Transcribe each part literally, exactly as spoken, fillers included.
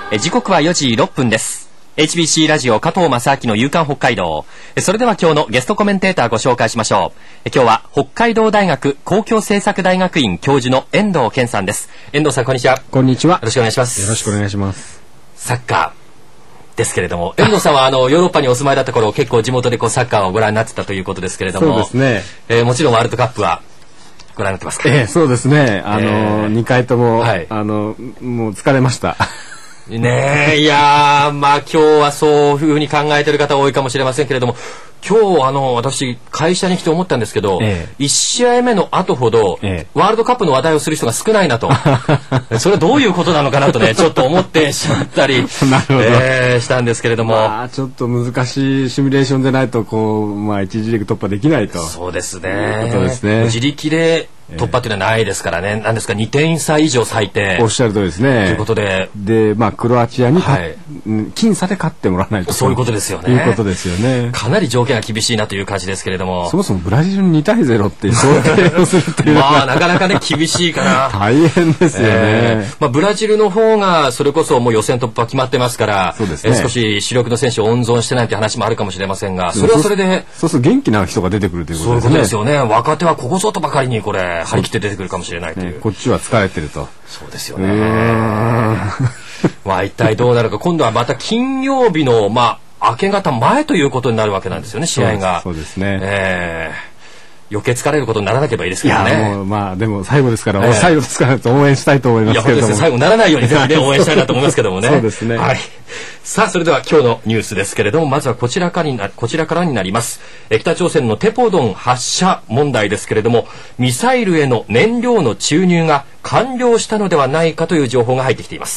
え時刻はよじろっぷんです。 エイチビーシー ラジオ加藤正明の夕刊北海道。それでは今日のゲストコメンテーターご紹介しましょう。今日は北海道大学公共政策大学院教授の遠藤健さんです。遠藤さん、こんにちは。 こんにちは。よろしくお願いします。 よろしくお願いします。 サッカーですけれども、遠藤さんはあのヨーロッパにお住まいだった頃、結構地元でこうサッカーをご覧になってたということですけれども、 そうですね、 えー、もちろんワールドカップはご覧になってますか？ えー、そうですね、あの、えー、にかいとも、はい、あのもう疲れましたねえ、いやー、まあ今日はそういうふうに考えている方多いかもしれませんけれども、今日あの私会社に来て思ったんですけど、ええ、いち試合目の後ほど、ええ、ワールドカップの話題をする人が少ないなとそれはどういうことなのかなとねちょっと思ってしまったりなるほど、えー、したんですけれども、 まあ、ちょっと難しいシミュレーションでないとこう、まあ、一次リーグ突破できないと。 そうですね、 そうですね、 自力で突破というのはないですからね、なんですかにてん差以上最低、 おっしゃる通りですね。 ということで、 で、まあ、クロアチアに、はい、僅差で勝ってもらわないと、 そういうことですよね。 いうことですよね。かなり条件が厳しいなという感じですけれども、 そもそもブラジルににたいゼロって想定をするというまあなかなかね厳しいから大変ですよね、 えーまあ、ブラジルの方がそれこそもう予選突破決まってますから、 そうですね、 えー、少し主力の選手を温存してないという話もあるかもしれませんが、それはそれでそうすると元気な人が出てくるということですね。 そういうことですよね。若手はここぞとばかりにこれ張り切って出てくるかもしれないという、 ね、こっちは疲れてると。 そうですよねまあ一体どうなるか。今度はまた金曜日のまあ明け方前ということになるわけなんですよね、試合が。 そうですね、 えー、余計疲れることにならなければいいですけどね。 いやもう、まあ、でも最後ですから、えー、最後ですからと応援したいと思いますけれども、いや本当ですね、 最後にならないようにぜひ、ね、応援したいなと思いますけどもねそうですね、 はい、さあそれでは今日のニュースですけれども、まずはこちらからにな、こちらからになります。え北朝鮮のテポドン発射問題ですけれども、ミサイルへの燃料の注入が完了したのではないかという情報が入ってきています。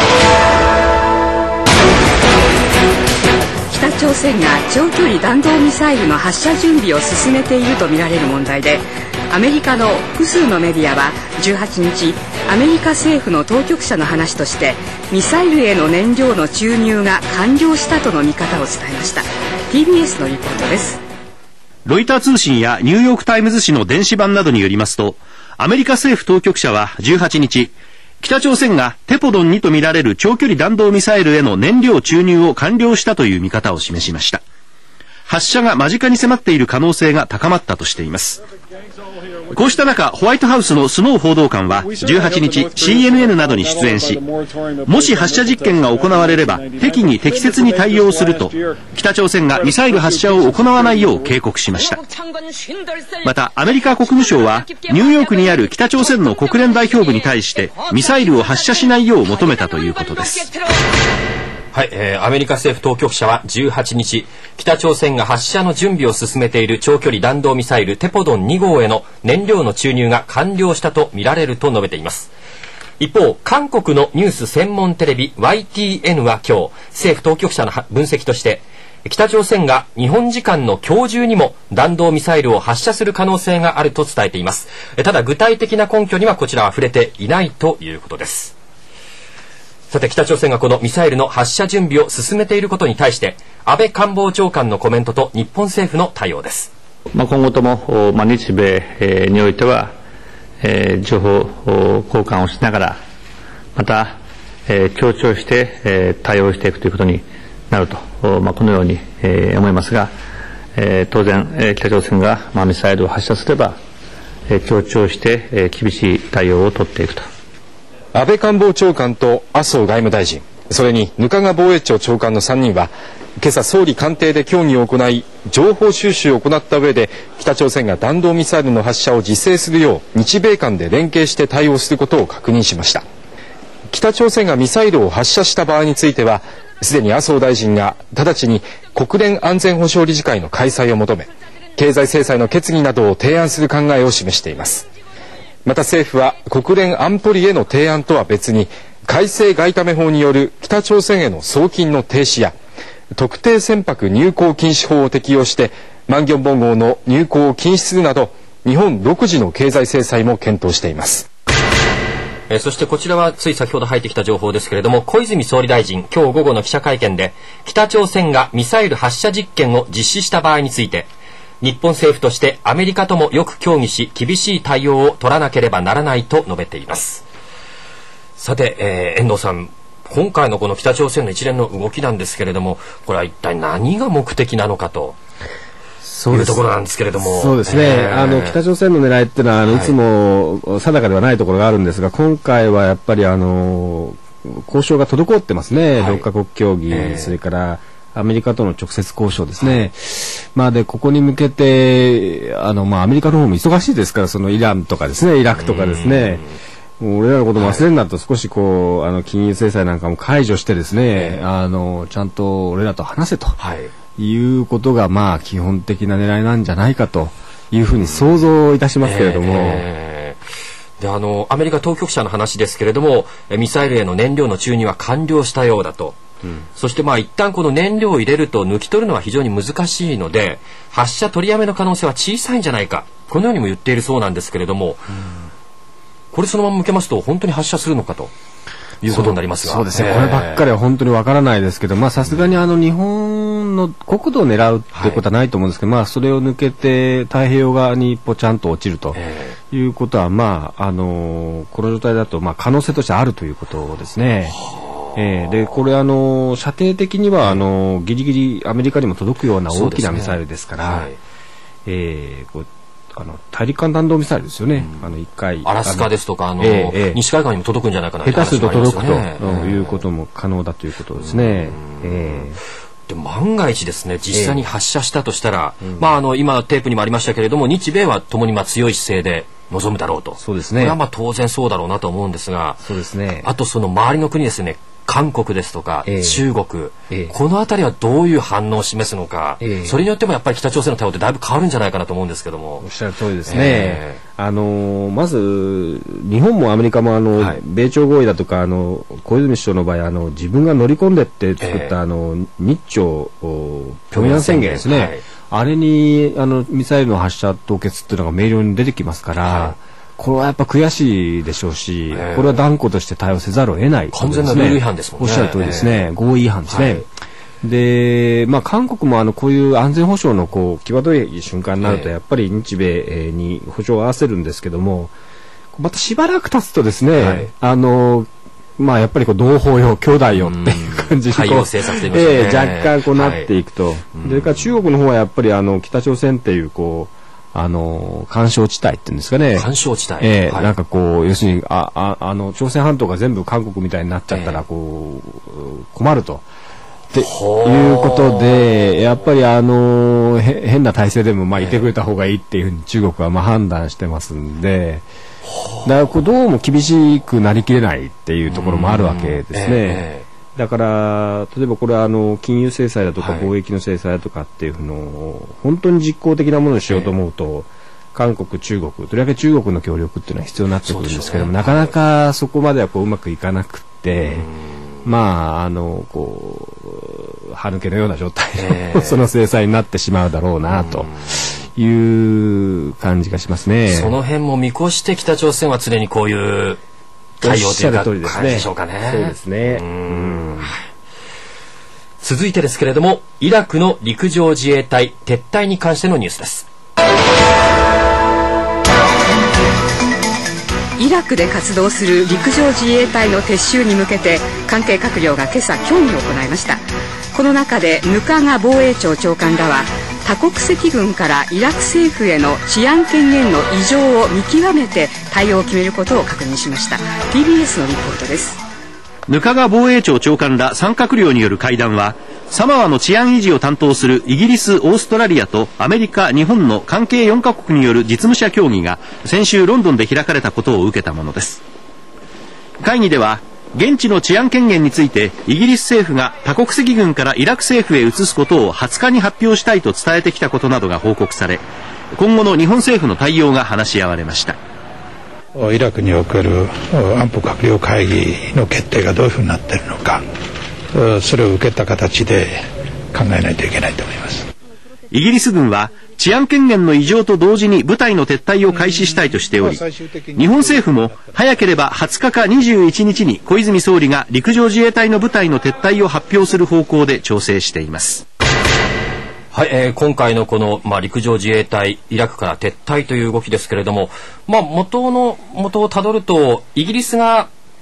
北朝鮮が長距離弾道ミサイルの発射準備を進めているとみられる問題で、アメリカの複数のメディアはじゅうはちにち、アメリカ政府の当局者の話として、ミサイルへの燃料の注入が完了したとの見方を伝えました。 ティービーエス のリポートです。 ロイター通信やニューヨークタイムズ紙の電子版などによりますと、アメリカ政府当局者はじゅうはちにち、北朝鮮がテポドンにとみられる長距離弾道ミサイルへの燃料注入を完了したという見方を示しました。発射が間近に迫っている可能性が高まったとしています。こうした中、ホワイトハウスのスノー報道官はじゅうはちにち シーエヌエヌ などに出演し、もし発射実験が行われれば適宜適切に対応すると、北朝鮮がミサイル発射を行わないよう警告しました。またアメリカ国務省はニューヨークにある北朝鮮の国連代表部に対してミサイルを発射しないよう求めたということです。 はい、えー、アメリカ政府当局者はじゅうはちにち、北朝鮮が発射の準備を進めている長距離弾道ミサイルテポドンにごうへの燃料の注入が完了したとみられると述べています。一方、韓国のニュース専門テレビ ワイティーエヌ は今日、政府当局者の分析として、北朝鮮が日本時間の今日中にも弾道ミサイルを発射する可能性があると伝えています。ただ具体的な根拠にはこちらは触れていないということです。さて、北朝鮮がこのミサイルの発射準備を進めていることに対して、安倍官房長官のコメントと日本政府の対応です。 まあ、今後とも、まあ、日米、えー、においては、えー、情報交換をしながら、また、えー、協調して、えー、対応していくということになると、まあ、このように、えー、思いますが、えー、当然、えー、北朝鮮が、まあ、ミサイルを発射すれば、えー、協調して、えー、厳しい対応を取っていくと。 安倍官房長官と麻生外務大臣、それに額賀防衛庁長官のさんにんは今朝総理官邸で協議を行い、情報収集を行った上で北朝鮮が弾道ミサイルの発射を自制するよう日米間で連携して対応することを確認しました。北朝鮮がミサイルを発射した場合については、すでに麻生大臣が直ちに国連安全保障理事会の開催を求め、経済制裁の決議などを提案する考えを示しています。また政府は国連安保理への提案とは別に、改正外為法による北朝鮮への送金の停止や特定船舶入港禁止法を適用してマンギョンボン号の入港を禁止するなど、日本独自の経済制裁も検討しています。 えー、そしてこちらはつい先ほど入ってきた情報ですけれども、小泉総理大臣今日午後の記者会見で、北朝鮮がミサイル発射実験を実施した場合について、日本政府としてアメリカともよく協議し、厳しい対応を取らなければならないと述べています。さて、えー、遠藤さん、 今回のこの北朝鮮の一連の動きなんですけれども、これは一体何が目的なのかというところなんですけれども。 そうですね、えー、あの北朝鮮の狙いっていうのはあの、はい、いつも定かではないところがあるんですが、今回はやっぱりあの交渉が滞ってますね、はい、ろっかこく協議、えー、それからアメリカとの直接交渉ですね、はい、まあ、でここに向けてあの、まあ、アメリカの方も忙しいですから、そのイランとかですね、イラクとかですね、もう俺らのことも忘れになると少しこう、はい、あの金融制裁なんかも解除してですね、えー、あのちゃんと俺らと話せと、はい、いうことがまあ基本的な狙いなんじゃないかというふうに想像いたしますけれども、 えー、であのアメリカ当局者の話ですけれども、ミサイルへの燃料の注入は完了したようだと。うん、そしてまあ一旦この燃料を入れると抜き取るのは非常に難しいので、発射取りやめの可能性は小さいんじゃないか、このようにも言っているそうなんですけれども、うん、これそのまま向けますと本当に発射するのかということになりますが、 そうですね、こればっかりは本当にわからないですけど、まあさすがにあの日本の国土を狙うってことはないと思うんですけど、はい、まあそれを抜けて太平洋側にぽちゃんと落ちるということは、まああのこの状態だとまあ可能性としてあるということですね。えー、でこれあの射程的にはあのギリギリアメリカにも届くような大きなミサイルですから、はい、えー、こうあの大陸間弾道ミサイルですよね、うん、あのいっかいアラスカですとかあの、えーえー、西海岸にも届くんじゃないかな、 下手すると届くと、ね、いうことも可能だということですね。えー、で万が一ですね、実際に発射したとしたら、えーまあ、あの今テープにもありましたけれども、日米はともにまあ強い姿勢で臨むだろうと。 そうですね、 これはまあ当然そうだろうなと思うんですが、 そうですね、 あとその周りの国ですね、韓国ですとか、えー、中国、えー、この辺りはどういう反応を示すのか、えー、それによってもやっぱり北朝鮮の対応ってだいぶ変わるんじゃないかなと思うんですけども。 おっしゃる通りですね、えー、あのまず日本もアメリカもあの、はい、米朝合意だとかあの小泉首相の場合あの自分が乗り込んでって作った、えー、あの日朝平壌宣言ですね、はい、あれにあのミサイルの発射凍結っていうのが明瞭に出てきますから、はい、これはやっぱ悔しいでしょうし、えー、これは断固として対応せざるを得ない、ね、 完全なルール違反ですもんね。 おっしゃる通りですね、えー、合意違反ですね、はい、で、まあ、韓国もあのこういう安全保障のこう際どい瞬間になるとやっぱり日米に保障を合わせるんですけども、またしばらく経つとですね、はい、あのまあ、やっぱりこう同胞よ兄弟よっていう感じにこう、 対応政策と言いますかね、 えー、若干こうなっていくと、はい、それから中国の方はやっぱりあの北朝鮮っていうこうあの干渉地帯っていうんですかね、 干渉地帯、 えーはい、なんかこう要するにあああの朝鮮半島が全部韓国みたいになっちゃったらこう、えー、困るとっていうことで、やっぱりあのへ変な体制でもまあいてくれた方がいいっていうふうに中国はまあ判断してますんで、だからこうどうも厳しくなりきれないっていうところもあるわけですね。えーだから例えばこれはあの金融制裁だとか貿易の制裁だとかっていうのを本当に実効的なものにしようと思うと、韓国、中国、とりわけ中国の協力っていうのは必要になってくるんですけども、なかなかそこまではこううまくいかなくて、まああのこう歯抜けのような状態のその制裁になってしまうだろうなという感じがしますね。 その辺も見越して北朝鮮は常にこういう対応というか感じでしょうかね。 そうですね。うんうん、続いてですけれども、イラクの陸上自衛隊撤退に関してのニュースです。 イラクで活動する陸上自衛隊の撤収に向けて関係閣僚が今朝協議を行いました。この中で額賀防衛庁長官らは多国籍軍からイラク政府への治安権限の異常を見極めて対応を決めることを確認しました。 ティービーエス のリポートです。 額賀防衛庁長官らさん閣僚による会談は、サマワの治安維持を担当するイギリス、オーストラリアとアメリカ、日本の関係よんカ国による実務者協議が先週ロンドンで開かれたことを受けたものです。会議では現地の治安権限についてイギリス政府が多国籍軍からイラク政府へ移すことをはつかに発表したいと伝えてきたことなどが報告され、今後の日本政府の対応が話し合われました。 イラクにおける安保閣僚会議の決定がどういうふうになっているのか、それを受けた形で考えないといけないと思います。 イギリス軍は治安権限の異常と同時に部隊の撤退を開始したいとしており、日本政府も早ければはつかかにじゅういちにちに小泉総理が陸上自衛隊の部隊の撤退を発表する方向で調整しています。 はい、えー、今回のこの、まあ、陸上自衛隊イラクから撤退という動きですけれども、まあ、元の元をたどるとイギリスが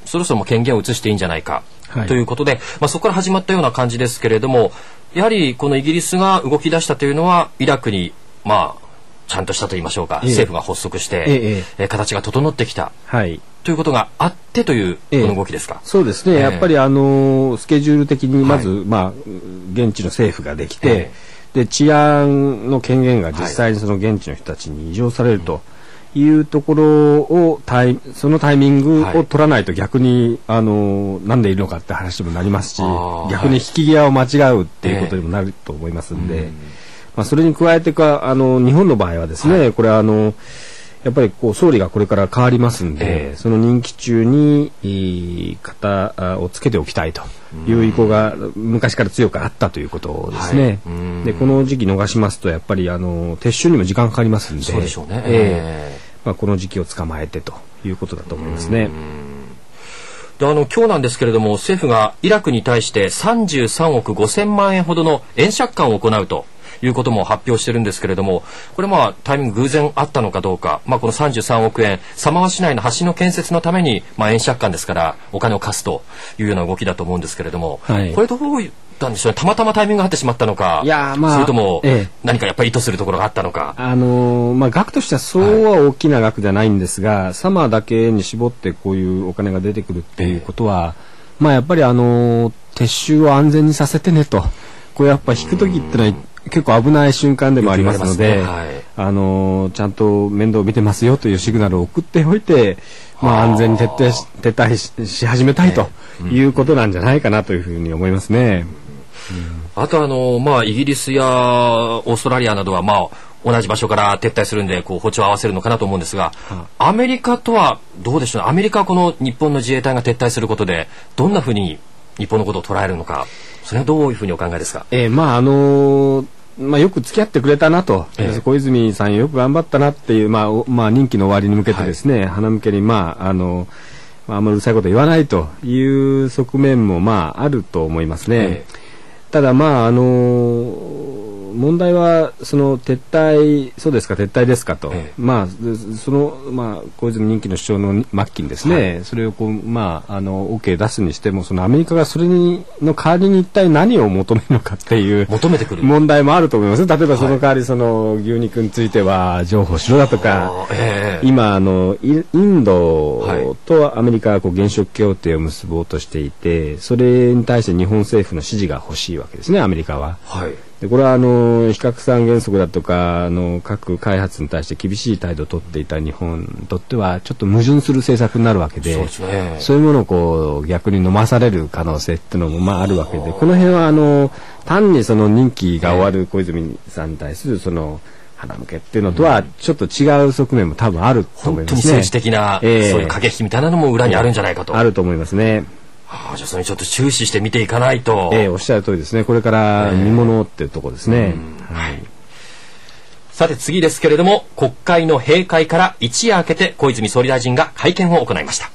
そろそろも権限を移していいんじゃないか、はい、ということで、まあ、そこから始まったような感じですけれども、やはりこのイギリスが動き出したというのはイラクにまあちゃんとしたと言いましょうか、ええ、政府が発足して、えええ、形が整ってきた、はい、ということがあってというこの動きですか。 ええ、そうですね、ええ、やっぱりあのスケジュール的にまず、はい、まあ、現地の政府ができて、ええ、で治安の権限が実際にその現地の人たちに移譲されるというところをタイそのタイミングを取らないと逆に、はい、あのなんでいるのかって話にもなりますし、逆に引き際を間違うっていうことにもなると思いますんで、ええ、まあ、それに加えてかあの日本の場合はですね、はい、これはあのやっぱりこう総理がこれから変わりますんで、えー、その任期中に型をつけておきたいという意向が昔から強くあったということですね。はい、でこの時期逃しますとやっぱりあの撤収にも時間かかりますんで、 そうでしょうね、 えーまあ、この時期を捕まえてということだと思いますね。 であの今日なんですけれども、政府がイラクに対してさんじゅうさんおくごせんまんえんほどの円借款を行うということも発表してるんですけれども、これまあタイミング偶然あったのかどうか、まあ、このさんじゅうさんおくえんサマワ市内の橋の建設のために、まあ、円借款ですからお金を貸すというような動きだと思うんですけれども、はい、これどういったんでしょうね。たまたまタイミングが合ってしまったのか、いや、まあ、それとも何かやっぱり意図するところがあったのか。 あのーまあ、額としてはそうは大きな額じゃないんですが、はい、サマーだけに絞ってこういうお金が出てくるっていうことは、えーまあ、やっぱりあのー、撤収を安全にさせてねと、これやっぱ引く時ってのは結構危ない瞬間でもありますので、ね、はい、あのー、ちゃんと面倒を見てますよというシグナルを送っておいて、まあ、安全に徹底し、撤退 し, し始めたいということなんじゃないかなというふうに思いますね。 うん、あとあのーまあ、イギリスやオーストラリアなどは、まあ、同じ場所から撤退するんでこう歩調を合わせるのかなと思うんですが、アメリカとはどうでしょうね。アメリカはこの日本の自衛隊が撤退することでどんなふうに日本のことを捉えるのか、それはどういうふうにお考えですか。 えーまああのーまあ、よく付き合ってくれたなと、ええ、小泉さんよく頑張ったなっていう、まあまあ、任期の終わりに向けてですね、はい、鼻向けに、まあ、あのあんまりうるさいこと言わないという側面も、まあ、あると思いますね。ええ、ただ、まああの問題はその撤退、そうですか撤退ですかと、ええ、まあそのまあ小泉任期の主張の末期にですね、はい、それをこうまああの OK 出すにしても、そのアメリカがそれにの代わりに一体何を求めるのかっていう求めてくる問題もあると思います。例えばその代わりその牛肉については譲歩しろだとか、はい、ええ、今あのインドとアメリカがこう原子力協定を結ぼうとしていて、それに対して日本政府の支持が欲しいわけですね、アメリカは。はい、でこれはあの非核三原則だとかあの核開発に対して厳しい態度を取っていた日本にとってはちょっと矛盾する政策になるわけで、そうですね、そういうものをこう逆に飲まされる可能性っていうのもまああるわけで、この辺はあの単にその任期が終わる小泉さんに対するその鼻向けっていうのとはちょっと違う側面も多分あると思いますね。本当に政治的な、えー、そういう駆け引きみたいなのも裏にあるんじゃないかと。 あると思いますね。 はあ、じゃあそれにちょっと注視して見ていかないと。 ええ、おっしゃる通りですね。これから見物っていうところですね。 えーはい、さて次ですけれども、国会の閉会から一夜明けて小泉総理大臣が会見を行いました。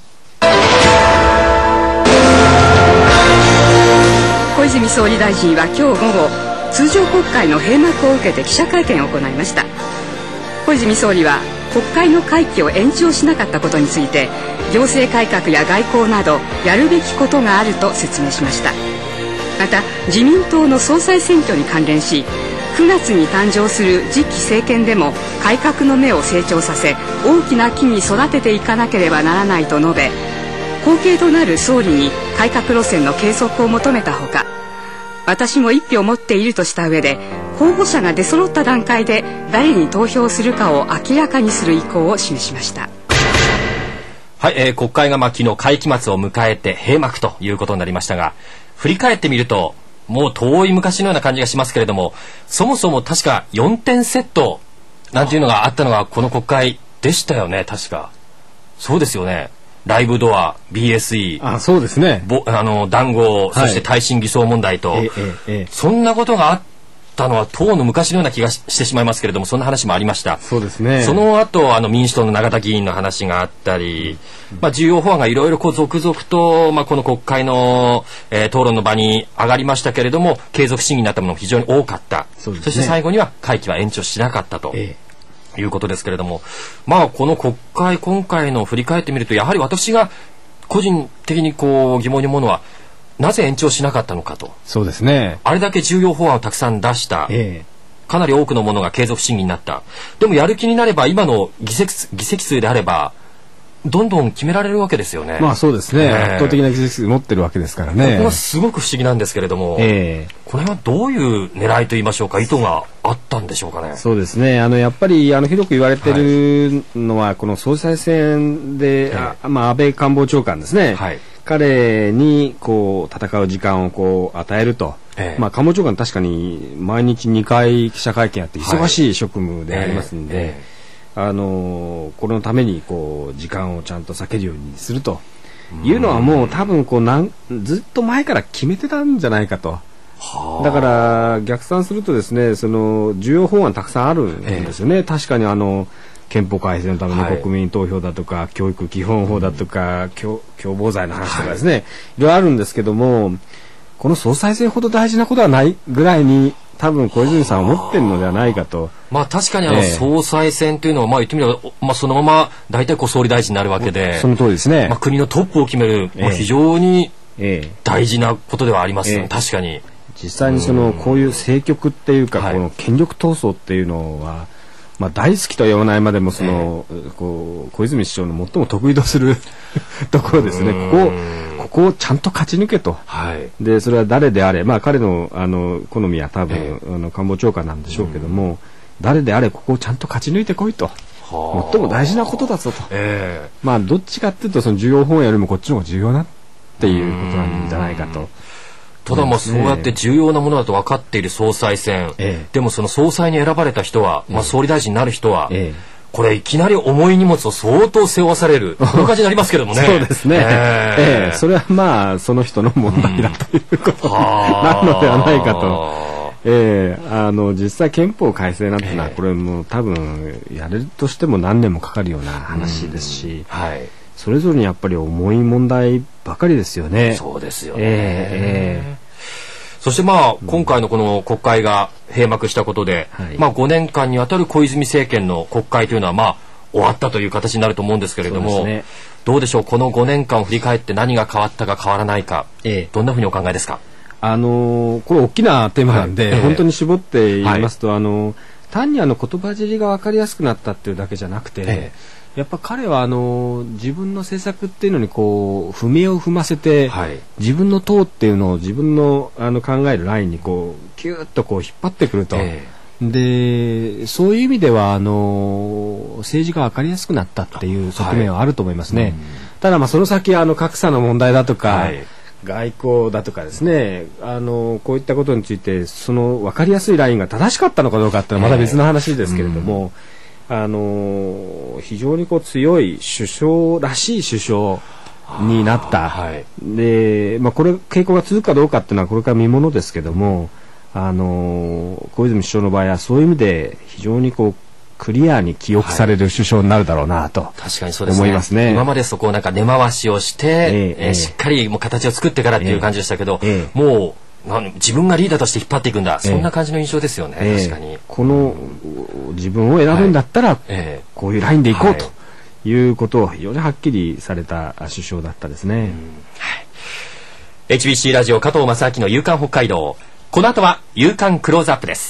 小泉総理大臣は今日午後通常国会の閉幕を受けて記者会見を行いました。小泉総理は国会の会期を延長しなかったことについて、行政改革や外交などやるべきことがあると説明しました。また自民党の総裁選挙に関連し、くがつに誕生する次期政権でも改革の芽を成長させ、大きな木に育てていかなければならないと述べ、後継となる総理に改革路線の継続を求めたほか、私も一票持っているとした上で、候補者が出揃った段階で誰に投票するかを明らかにする意向を示しました。 はい、えー、国会がまあ昨日会期末を迎えて閉幕ということになりましたが、振り返ってみるともう遠い昔のような感じがしますけれども、そもそも確かよんてんセットなんていうのがあったのがこの国会でしたよね。確かそうですよね。ライブドア ビーエスイー、 あ、そうですね、 ぼあの談合、そして耐震偽装問題と、はい、ええええ、そんなことがあったのは当の昔のような気が し, してしまいますけれども、そんな話もありました。 そうですね。 その後あの民主党の永田議員の話があったり、うん、まあ、重要法案がいろいろ続々と、まあ、この国会の、えー、討論の場に上がりましたけれども、継続審議になったものも非常に多かった。 そ, ね、そして最後には会期は延長しなかったと、ええいうことですけれども、まあこの国会今回の振り返ってみると、やはり私が個人的にこう疑問に思うのはなぜ延長しなかったのかと。 そうですね。 あれだけ重要法案をたくさん出した、えー、かなり多くのものが継続審議になった。でもやる気になれば今の議席、議席数であればどんどん決められるわけですよね。 まあそうですね、えー、圧倒的な議席数持ってるわけですからね。 ここはすごく不思議なんですけれども、えー、これはどういう狙いといいましょうか、意図があったんでしょうかね。 そうですね、あのやっぱりあの広く言われているのは、はい、この総裁選で、えーまあ、安倍官房長官ですね、はい、彼にこう戦う時間をこう与えると、えーまあ、官房長官確かに毎日にかい記者会見やって忙しい職務でありますので、はいえーえーあのこれのためにこう時間をちゃんと避けるようにするというのはもう多分こうなんずっと前から決めてたんじゃないかと。だから逆算するとですね、その重要法案たくさんあるんですよね、えー、確かにあの憲法改正のための国民投票だとか、はい、教育基本法だとか、うん、共謀罪の話とかですね、はい、いろいろあるんですけども、この総裁選ほど大事なことはないぐらいに多分小泉さんは思ってるのではないかと。 まあ確かにあの総裁選というのはまあ言ってみれば、まあ、そのまま大体こう総理大臣になるわけで、 その通りですね、 まあ、国のトップを決める、まあ、非常に大事なことではあります、ねええ、確かに実際にそのこういう政局っていうか、この権力闘争っていうのは、まあ、大好きとは言わないまでもその、ええ、こう小泉首相の最も得意とするところですね。ここここをちゃんと勝ち抜けと、はい、でそれは誰であれ、まあ、彼のあの好みは多分、ええ、あの官房長官なんでしょうけども、誰であれここをちゃんと勝ち抜いてこいと、最も大事なことだぞと、えー、まあどっちかっていうとその重要法案よりもこっちの方が重要なっていうことなんじゃないかと。 ただまあそうやって重要なものだと分かっている総裁選、えー、でもその総裁に選ばれた人は、まあ、総理大臣になる人は、えーこれいきなり重い荷物を相当背負わされるこの感じになりますけどもね。 そうですね、えーえー、それはまあその人の問題だということになるのではないかと。えー、あの実際憲法改正なんてのはこれもう多分やれるとしても何年もかかるような話ですし、はい、それぞれにやっぱり重い問題ばかりですよね。 そうですよね、えーえーそしてまあ今回のこの国会が閉幕したことで、はい、まあごねんかんにわたる小泉政権の国会というのはまあ終わったという形になると思うんですけれども、ね、どうでしょう、このごねんかんを振り返って何が変わったか変わらないか、ええ、どんなふうにお考えですか。 あのー、これ大きなテーマなんで、はい、本当に絞って言いますと、はい、あの単にあの言葉尻が分かりやすくなったっていうだけじゃなくて、ええやっぱ彼はあの自分の政策っていうのにこう踏み絵を踏ませて、はい、自分の党っていうのを自分のあの考えるラインにこうキューッとこう引っ張ってくると、えー、でそういう意味ではあの政治が分かりやすくなったっていう側面はあると思いますね、はい、ただまあその先あの格差の問題だとか、はい、外交だとかですね、あのこういったことについてその分かりやすいラインが正しかったのかどうかっていうのはまた別の話ですけれども、えーあの非常にこう強い首相らしい首相になった、はい、で、まあ、これ傾向が続くかどうかっていうのはこれから見ものですけども、あの小泉首相の場合はそういう意味で非常にこうクリアに記憶される首相になるだろうなと、はい、確かにそうですね、思いますね。 今までそこをなんか根回しをして、えーえー、しっかりもう形を作ってからっていう感じでしたけど、えー、もう自分がリーダーとして引っ張っていくんだ、えー、そんな感じの印象ですよね、えー、確かにこの自分を選ぶんだったら、はいえー、こういうラインでいこうということを非常にはっきりされた首相だったですね、うんはい、 エイチビーシー ラジオ加藤正明の夕刊北海道、この後は夕刊クローズアップです。